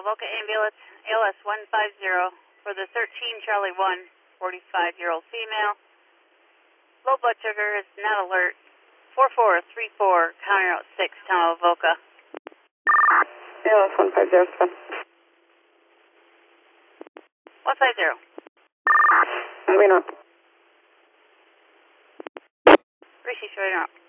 Avoca ambulance, ALS 150 for the 13 Charlie 1, 45-year-old female. Low blood sugar is not alert. 4434, county route 6, town of Avoca. ALS 150. 150. Moving on. Receive, showing up.